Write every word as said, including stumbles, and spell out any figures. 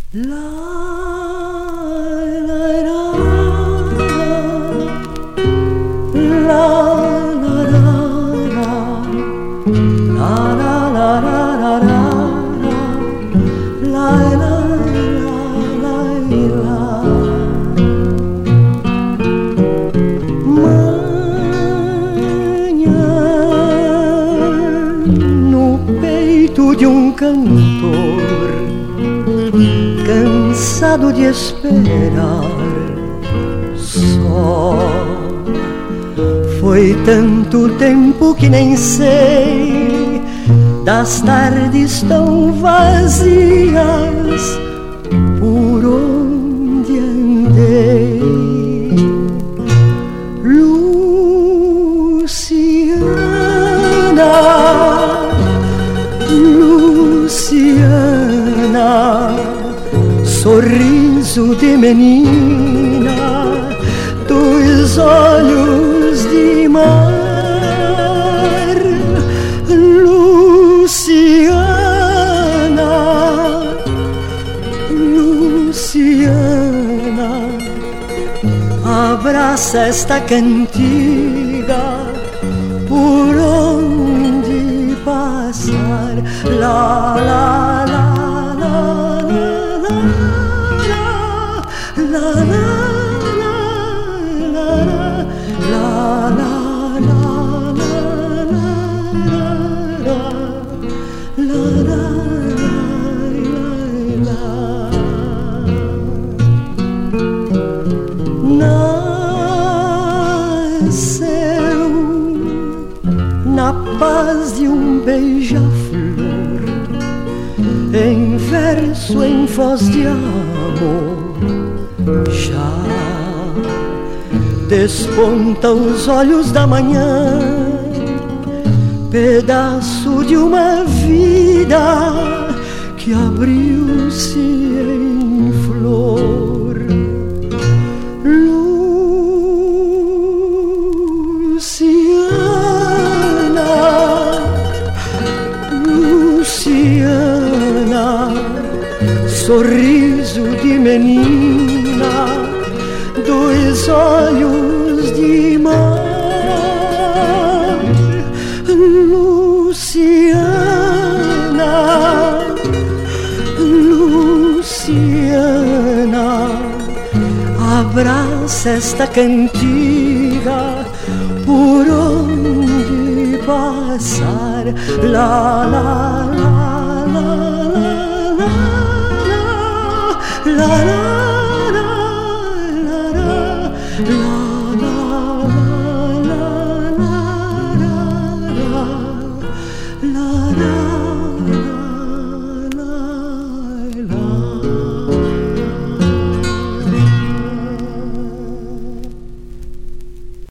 De um cantor cansado de esperar só. Foi tanto tempo que nem sei das tardes tão vazias por onde andei. Luciana, Luciana, sorriso de menina, dois olhos de mar. Luciana, Luciana, abraça esta cantiga por onde passar. La la la la la la la nasceu na paz de um beija-flor, em verso, em voz de amor. Já desponta os olhos da manhã, pedaço de uma vida que abriu-se em flor. Luciana, Luciana, sorriso de menina, dois olhos de mar. Luciana, Luciana, abraça esta cantiga por onde passar. La la la la la la la la la la la.